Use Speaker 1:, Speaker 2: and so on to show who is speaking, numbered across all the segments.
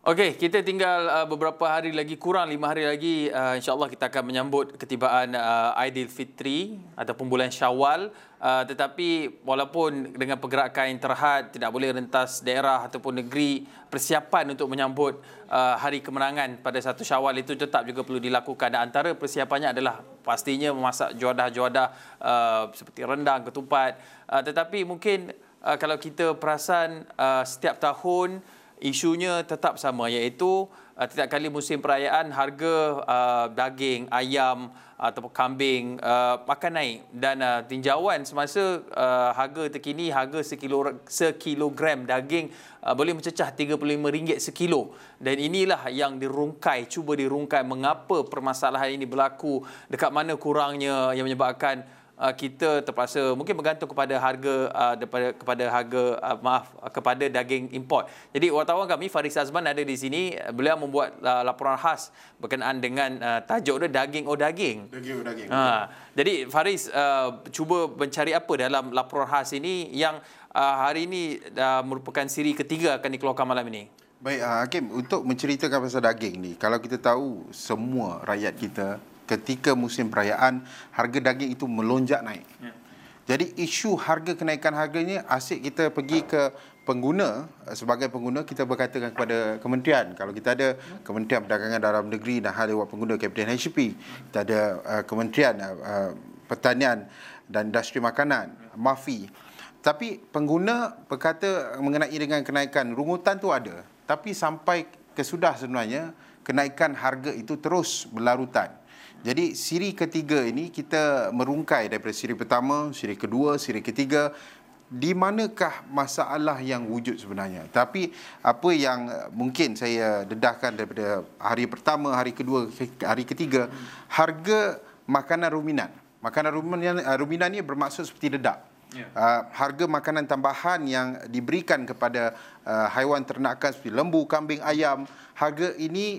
Speaker 1: Okey, kita tinggal beberapa hari lagi, kurang 5 hari lagi, insya-Allah kita akan menyambut ketibaan Aidilfitri ataupun bulan Syawal. Tetapi walaupun dengan pergerakan yang terhad, tidak boleh rentas daerah ataupun negeri, persiapan untuk menyambut hari kemenangan pada 1 Syawal itu tetap juga perlu dilakukan. Dan antara persiapannya adalah pastinya memasak juadah-juadah seperti rendang, ketupat. Tetapi mungkin kalau kita perasan setiap tahun isunya tetap sama, iaitu setiap kali musim perayaan harga daging, ayam ataupun kambing akan naik, dan tinjauan semasa harga terkini, harga sekilogram daging boleh mencecah RM35 sekilo. Dan inilah yang cuba dirungkai mengapa permasalahan ini berlaku, dekat mana kurangnya yang menyebabkan kita terpaksa mungkin bergantung kepada harga kepada daging import. Jadi wartawan kami Faris Azman ada di sini. Beliau membuat laporan khas berkenaan dengan tajuk dia daging daging.
Speaker 2: Daging.
Speaker 1: Jadi Faris cuba mencari apa dalam laporan khas ini yang hari ini merupakan siri ketiga akan dikeluarkan malam ini.
Speaker 2: Baik, Hakim, untuk menceritakan pasal daging ni, kalau kita tahu semua rakyat kita ketika musim perayaan harga daging itu melonjak naik. Jadi isu harga, kenaikan harganya, asyik kita pergi ke pengguna. Sebagai pengguna kita berkatakan kepada kementerian. Kalau kita ada Kementerian Perdagangan Dalam Negeri dan Hal Ehwal Pengguna Kapitan HCP, kita ada Kementerian Pertanian dan Industri Makanan, MAFI. Tapi pengguna berkata mengenai dengan kenaikan rungutan tu ada, tapi sampai kesudah sebenarnya kenaikan harga itu terus berlarutan. Jadi siri ketiga ini kita merungkai daripada siri pertama, siri kedua, siri ketiga, di manakah masalah yang wujud sebenarnya. Tapi apa yang mungkin saya dedahkan daripada hari pertama, hari kedua, hari ketiga, harga makanan ruminan. Makanan ruminan ni bermaksud seperti dedak. Harga makanan tambahan yang diberikan kepada haiwan ternakan seperti lembu, kambing, ayam, harga ini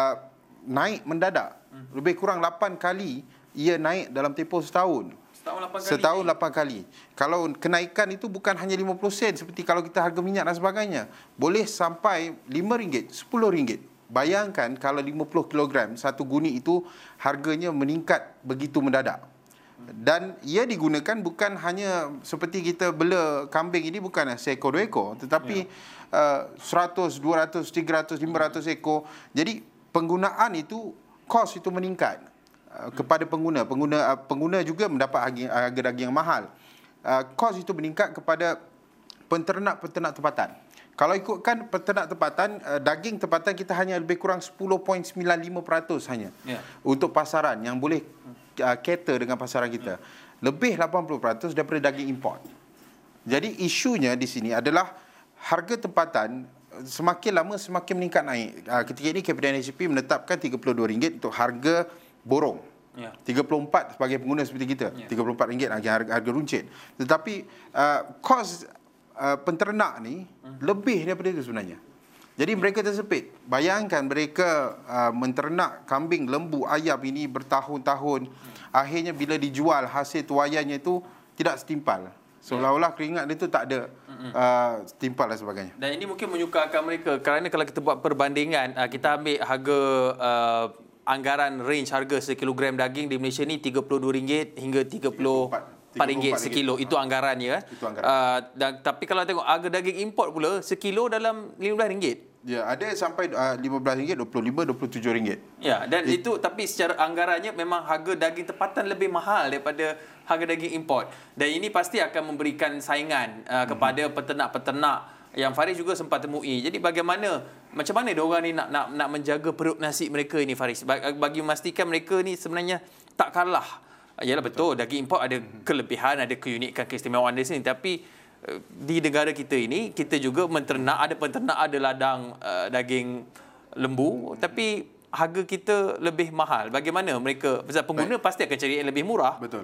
Speaker 2: naik mendadak. Lebih kurang 8 kali ia naik dalam tempoh setahun. Setahun 8 kali. Kalau kenaikan itu bukan hanya 50 sen seperti kalau kita harga minyak dan sebagainya. Boleh sampai RM5, RM10. Bayangkan kalau 50 kg satu guni itu harganya meningkat begitu mendadak. Dan ia digunakan bukan hanya seperti kita bela kambing ini, bukan seekor dua ekor, tetapi 100, 200, 300, 500 ekor. Jadi penggunaan itu, kos itu meningkat kepada pengguna. Pengguna juga mendapat harga daging yang mahal. Kos itu meningkat kepada peternak-peternak tempatan. Kalau ikutkan peternak tempatan, daging tempatan kita hanya lebih kurang 10.95% hanya untuk pasaran yang boleh cater dengan pasaran kita. Lebih 80% daripada daging import. Jadi isunya di sini adalah harga tempatan semakin lama semakin meningkat naik. Ketika ini Kapitan HCP menetapkan RM32 untuk harga borong. 34 sebagai pengguna seperti kita. RM34 harga runcit. Tetapi kos penternak ni lebih daripada itu sebenarnya. Jadi mereka tersepit. Bayangkan mereka menternak kambing, lembu, ayam ini bertahun-tahun. Akhirnya bila dijual hasil tuaiannya itu tidak setimpal. Seolah-olah keringat dia tu tak ada setimpal dan sebagainya.
Speaker 1: Dan ini mungkin menyukarkan mereka kerana kalau kita buat perbandingan, kita ambil harga anggaran range harga sekilogram daging di Malaysia ni RM32 hingga RM34 sekilo. Itu anggarannya. Tapi kalau tengok harga daging import pula sekilo dalam RM15.
Speaker 2: Ya, ada sampai RM15, RM25, RM27.
Speaker 1: Ya, dan itu tapi secara anggarannya memang harga daging tempatan lebih mahal daripada harga daging import. Dan ini pasti akan memberikan saingan kepada peternak-peternak yang Faris juga sempat temui. Jadi macam mana diorang ni nak menjaga perut nasi mereka ini, Faris, bagi memastikan mereka ni sebenarnya tak kalah. Yalah betul, daging import ada kelebihan, ada keunikan, keistimewaan di sini, tapi di negara kita ini kita juga ada peternak, ada ladang daging lembu, tapi harga kita lebih mahal. Bagaimana mereka, pasal pengguna pasti akan cari yang lebih murah.
Speaker 2: Betul.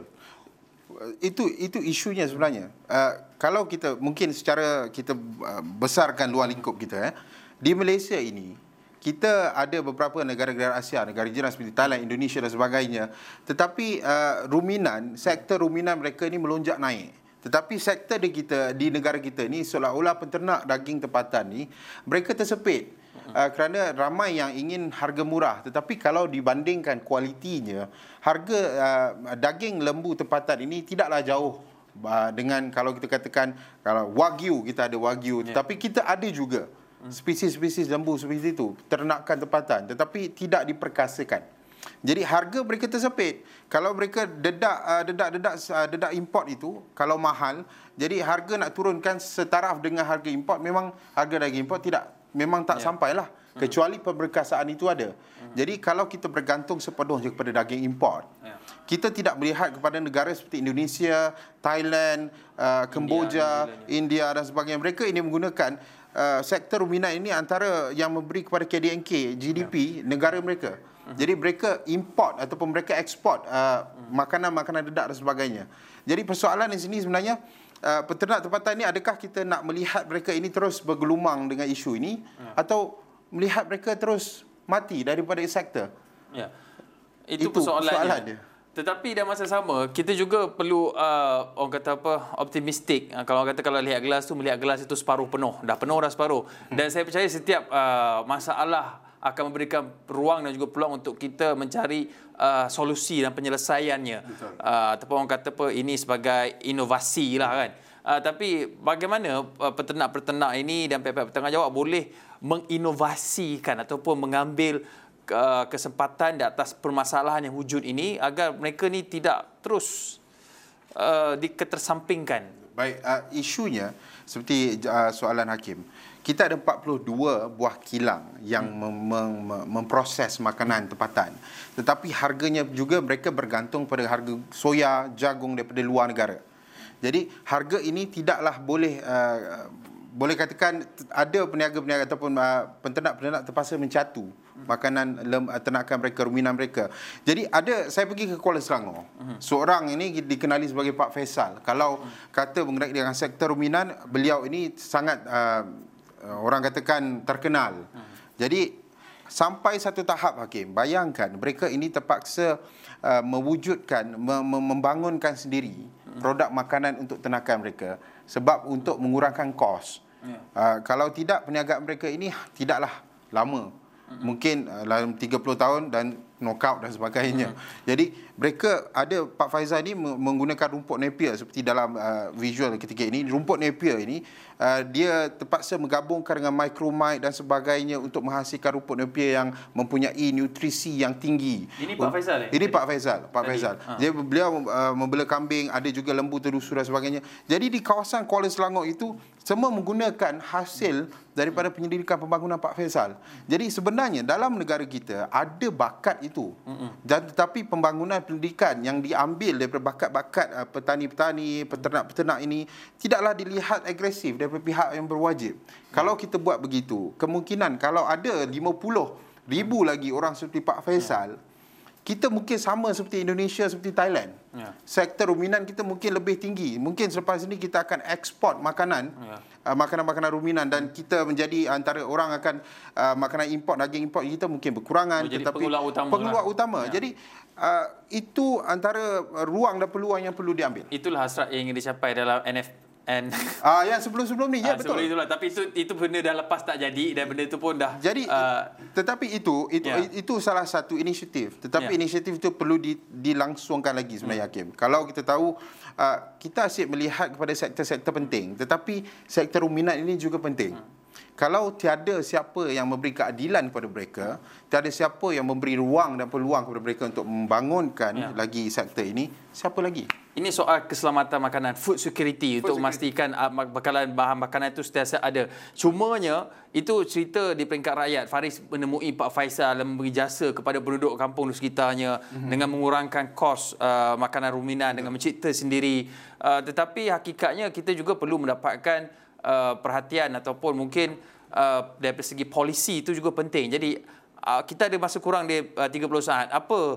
Speaker 2: Itu isunya sebenarnya. Kalau kita mungkin secara kita besarkan luar lingkup kita, di Malaysia ini kita ada beberapa negara-negara Asia, negara jiran seperti Thailand, Indonesia dan sebagainya. Tetapi sektor ruminan mereka ni melonjak naik. Tetapi sektor di negara kita ni seolah-olah peternak daging tempatan ni mereka tersepit. kerana ramai yang ingin harga murah, tetapi kalau dibandingkan kualitinya, harga daging lembu tempatan ini tidaklah jauh dengan kalau kita katakan kalau wagyu, kita ada wagyu, tetapi kita ada juga spesies-spesies lembu seperti itu, ternakan tempatan, tetapi tidak diperkasakan. Jadi harga mereka tersepit. Kalau mereka dedak import itu kalau mahal, jadi harga nak turunkan setaraf dengan harga import, memang harga daging import memang tak sampailah, kecuali pemberkasaan itu ada. Jadi kalau kita bergantung sepenuhnya kepada daging import, kita tidak melihat kepada negara seperti Indonesia, Thailand, Kemboja, India dan sebagainya. Mereka ini menggunakan sektor ruminan ini antara yang memberi kepada KDNK GDP negara mereka. Jadi mereka import ataupun mereka ekspor makanan-makanan dedak dan sebagainya. Jadi persoalan di sini sebenarnya peternak tempatan ini, adakah kita nak melihat mereka ini terus bergelumang dengan isu ini atau melihat mereka terus mati daripada sektor?
Speaker 1: Ya. Itu persoalannya. Dia. Tetapi dalam masa sama, kita juga perlu orang kata apa, optimistik. Kalau orang kata kalau lihat gelas tu, melihat gelas itu separuh penuh. Dah penuh dah separuh. Dan saya percaya setiap masalah akan memberikan ruang dan juga peluang untuk kita mencari solusi dan penyelesaiannya. Ataupun orang kata apa, ini sebagai inovasi lah kan. Tapi bagaimana peternak-peternak ini dan pihak-pihak bertanggungjawab boleh menginovasikan ataupun mengambil kesempatan di atas permasalahan yang wujud ini agar mereka ni tidak terus diketersampingkan.
Speaker 2: Baik, isunya seperti soalan Hakim. Kita ada 42 buah kilang yang memproses makanan tempatan. Tetapi harganya juga mereka bergantung pada harga soya, jagung daripada luar negara. Jadi harga ini tidaklah boleh katakan ada peniaga-peniaga ataupun penternak-penternak terpaksa mencatu makanan ternakan mereka, ruminan mereka. Jadi saya pergi ke Kuala Selangor. Seorang ini dikenali sebagai Pak Faisal. Kalau kata mengenai dengan sektor ruminan, beliau ini sangat orang katakan terkenal. Jadi sampai satu tahap Hakim, bayangkan mereka ini terpaksa mewujudkan, membangunkan sendiri produk makanan untuk ternakan mereka sebab untuk mengurangkan kos. Kalau tidak, perniagaan mereka ini tidaklah lama. Mungkin dalam 30 tahun dan knockout dan sebagainya. Jadi mereka ada, Pak Faizal ini menggunakan rumput Napier seperti dalam visual ketika ini. Rumput Napier ini dia terpaksa menggabungkan dengan micromite dan sebagainya untuk menghasilkan rumput Napier yang mempunyai nutrisi yang tinggi.
Speaker 1: Ini Pak Faizal
Speaker 2: Ini Pak Faizal. Jadi beliau membela kambing, ada juga lembu terusur dan sebagainya. Jadi di kawasan Kuala Selangor itu semua menggunakan hasil daripada penyelidikan pembangunan Pak Faizal. Jadi sebenarnya dalam negara kita ada bakat itu. Dan tetapi pembangunan pendidikan yang diambil daripada bakat-bakat petani-petani, peternak-peternak ini tidaklah dilihat agresif daripada pihak yang berwajib. Kalau kita buat begitu, kemungkinan kalau ada 50,000 lagi orang seperti Pak Faisal, kita mungkin sama seperti Indonesia, seperti Thailand. Sektor ruminan kita mungkin lebih tinggi. Mungkin selepas ini kita akan ekspor makanan, makanan-makanan ruminan, dan kita menjadi antara orang akan makanan import, daging import kita mungkin berkurangan.
Speaker 1: Jadi tetapi
Speaker 2: pengeluar utama. Jadi itu antara ruang dan peluang yang perlu diambil.
Speaker 1: Itulah hasrat yang ingin dicapai dalam
Speaker 2: yang sebelum-sebelum ni, ya betul.
Speaker 1: Itulah. Tapi itu benda dah lepas tak jadi dan benda itu pun dah
Speaker 2: jadi. Tetapi itu salah satu inisiatif. Tetapi inisiatif itu perlu dilangsungkan lagi sebenarnya Hakim. Kalau kita tahu kita asyik melihat kepada sektor-sektor penting, tetapi sektor ruminan ini juga penting. Kalau tiada siapa yang memberi keadilan kepada mereka, tiada siapa yang memberi ruang dan peluang kepada mereka untuk membangunkan lagi sektor ini, siapa lagi?
Speaker 1: Ini soal keselamatan makanan, food security, untuk memastikan bekalan bahan makanan itu sentiasa ada. Cumanya itu cerita di peringkat rakyat. Faris menemui Pak Faisal dan memberi jasa kepada penduduk kampung di sekitarnya dengan mengurangkan kos makanan ruminan dengan mencipta sendiri. Tetapi hakikatnya kita juga perlu mendapatkan perhatian ataupun mungkin dari segi polisi itu juga penting. Jadi kita ada masa kurang di 30 saat. Apa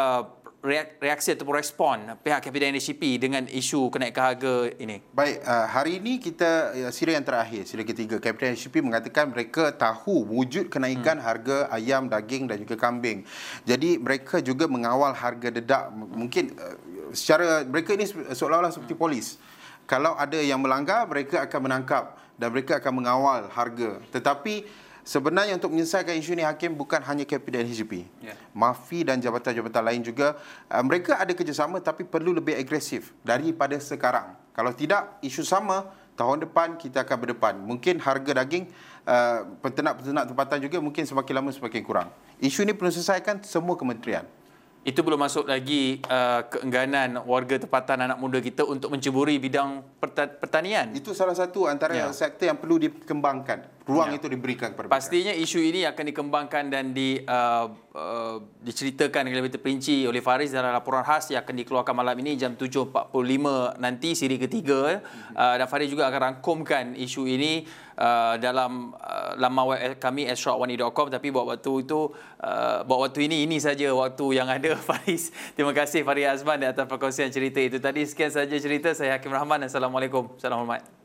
Speaker 1: reaksi ataupun respon pihak KPDNHCP dengan isu kenaikan harga ini?
Speaker 2: Baik, hari ini kita sila yang terakhir, sila ketiga, KPDNHCP mengatakan mereka tahu wujud kenaikan harga ayam, daging dan juga kambing. Jadi mereka juga mengawal harga dedak. Mungkin secara mereka ini seolah-olah seperti polis. Kalau ada yang melanggar, mereka akan menangkap dan mereka akan mengawal harga. Tetapi Sebenarnya untuk menyelesaikan isu ini Hakim bukan hanya KP dan HGP. MAFI dan jabatan-jabatan lain juga mereka ada kerjasama tapi perlu lebih agresif daripada sekarang. Kalau tidak, isu sama tahun depan kita akan berdepan. Mungkin harga daging peternak-peternak tempatan juga mungkin semakin lama semakin kurang. Isu ini perlu selesaikan semua kementerian.
Speaker 1: Itu belum masuk lagi keengganan warga tempatan anak muda kita untuk menceburi bidang pertanian.
Speaker 2: Itu salah satu antara sektor yang perlu dikembangkan. Ruang itu diberikan kepada
Speaker 1: pastinya mereka. Isu ini akan dikembangkan dan diceritakan dengan lebih terperinci oleh Faris dalam laporan khas yang akan dikeluarkan malam ini jam 7.45 nanti, siri ketiga. Dan Faris juga akan rangkumkan isu ini dalam laman web kami ashraqwani.com. Tapi buat waktu ini saja waktu yang ada. Faris, terima kasih Faris Azman atas perkongsian cerita itu tadi. Sekian saja cerita saya, Hakim Rahman. Assalamualaikum. Salam hormat.